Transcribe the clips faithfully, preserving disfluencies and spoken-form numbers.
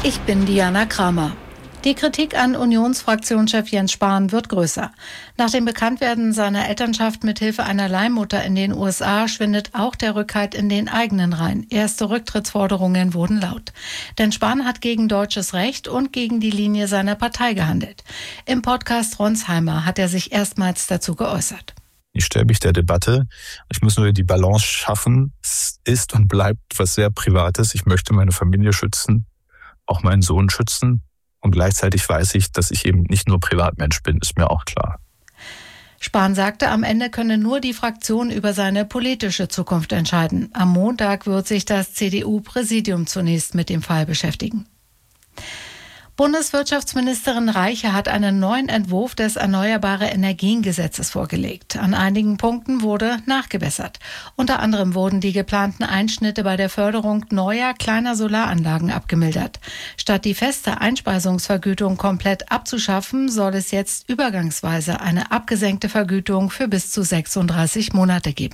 Ich bin Diana Kramer. Die Kritik an Unionsfraktionschef Jens Spahn wird größer. Nach dem Bekanntwerden seiner Elternschaft mit Hilfe einer Leihmutter in den U S A schwindet auch der Rückhalt in den eigenen Reihen. Erste Rücktrittsforderungen wurden laut. Denn Spahn hat gegen deutsches Recht und gegen die Linie seiner Partei gehandelt. Im Podcast Ronsheimer hat er sich erstmals dazu geäußert. Ich stelle mich der Debatte. Ich muss nur die Balance schaffen. Es ist und bleibt was sehr Privates. Ich möchte meine Familie schützen, auch meinen Sohn schützen. Und gleichzeitig weiß ich, dass ich eben nicht nur Privatmensch bin, ist mir auch klar. Spahn sagte, am Ende könne nur die Fraktion über seine politische Zukunft entscheiden. Am Montag wird sich das C D U-Präsidium zunächst mit dem Fall beschäftigen. Bundeswirtschaftsministerin Reiche hat einen neuen Entwurf des Erneuerbare-Energien-Gesetzes vorgelegt. An einigen Punkten wurde nachgebessert. Unter anderem wurden die geplanten Einschnitte bei der Förderung neuer, kleiner Solaranlagen abgemildert. Statt die feste Einspeisungsvergütung komplett abzuschaffen, soll es jetzt übergangsweise eine abgesenkte Vergütung für bis zu sechsunddreißig Monate geben.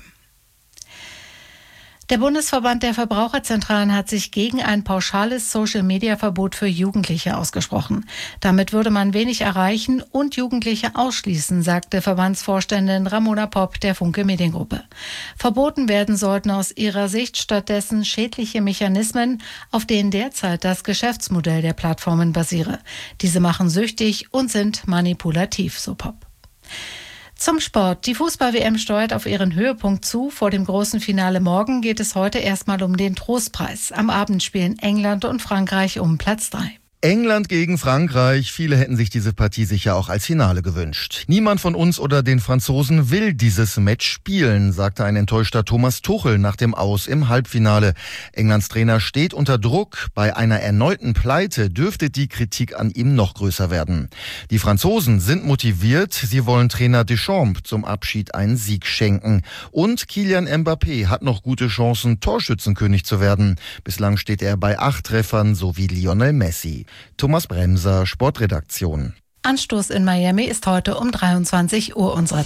Der Bundesverband der Verbraucherzentralen hat sich gegen ein pauschales Social-Media-Verbot für Jugendliche ausgesprochen. Damit würde man wenig erreichen und Jugendliche ausschließen, sagte Verbandsvorständin Ramona Popp der Funke Mediengruppe. Verboten werden sollten aus ihrer Sicht stattdessen schädliche Mechanismen, auf denen derzeit das Geschäftsmodell der Plattformen basiere. Diese machen süchtig und sind manipulativ, so Popp. Zum Sport. Die Fußball-W M steuert auf ihren Höhepunkt zu. Vor dem großen Finale morgen geht es heute erstmal um den Trostpreis. Am Abend spielen England und Frankreich um Platz drei. England gegen Frankreich. Viele hätten sich diese Partie sicher auch als Finale gewünscht. Niemand von uns oder den Franzosen will dieses Match spielen, sagte ein enttäuschter Thomas Tuchel nach dem Aus im Halbfinale. Englands Trainer steht unter Druck. Bei einer erneuten Pleite dürfte die Kritik an ihm noch größer werden. Die Franzosen sind motiviert. Sie wollen Trainer Deschamps zum Abschied einen Sieg schenken. Und Kylian Mbappé hat noch gute Chancen, Torschützenkönig zu werden. Bislang steht er bei acht Treffern, so wie Lionel Messi. Thomas Bremser, Sportredaktion. Anstoß in Miami ist heute um dreiundzwanzig Uhr unserer Zeit.